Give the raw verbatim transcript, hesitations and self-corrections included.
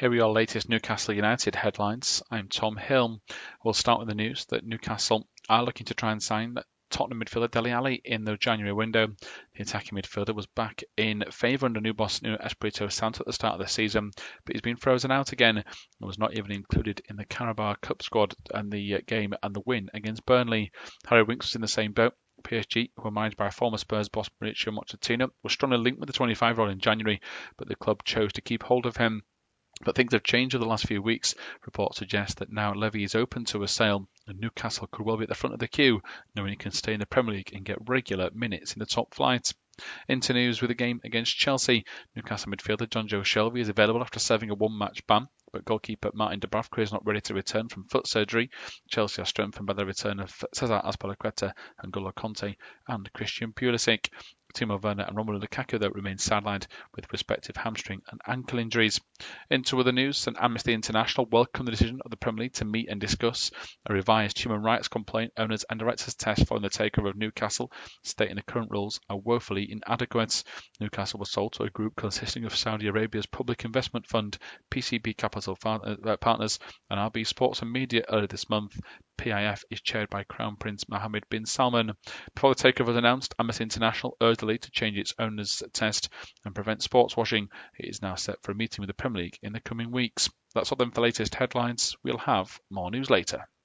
Here are your latest Newcastle United headlines. I'm Tom Hill. We'll start with the news that Newcastle are looking to try and sign Tottenham midfielder Dele Alli in the January window. The attacking midfielder was back in favour under new boss Nuno Espirito Santo at the start of the season, but he's been frozen out again and was not even included in the Carabao Cup squad and the uh, game and the win against Burnley. Harry Winks was in the same boat. P S G, who were managed by former Spurs boss Mauricio Pochettino, was strongly linked with the twenty-five-year-old in January, but the club chose to keep hold of him. But things have changed over the last few weeks. Reports suggest that now Levy is open to a sale, and Newcastle could well be at the front of the queue, knowing he can stay in the Premier League and get regular minutes in the top flight. Into news with the game against Chelsea. Newcastle midfielder Jonjo Shelvey is available after serving a one-match ban, but goalkeeper Martin Dubravka is not ready to return from foot surgery. Chelsea are strengthened by the return of Cesar Azpilicueta, N'Golo Conte and Christian Pulisic. Timo Werner and Romelu Lukaku, though, remain sidelined with respective hamstring and ankle injuries. Into other news, and Amnesty International welcomed the decision of the Premier League to meet and discuss a revised human rights complaint owners and directors test following the takeover of Newcastle, stating the current rules are woefully inadequate. Newcastle was sold to a group consisting of Saudi Arabia's Public Investment Fund, P C B Capital Partners, and R B Sports and Media earlier this month. P I F is chaired by Crown Prince Mohammed bin Salman. Before the takeover was announced, Amnesty International urged the league to change its owners' test and prevent sports washing. It is now set for a meeting with the Premier League in the coming weeks. That's all then for the latest headlines. We'll have more news later.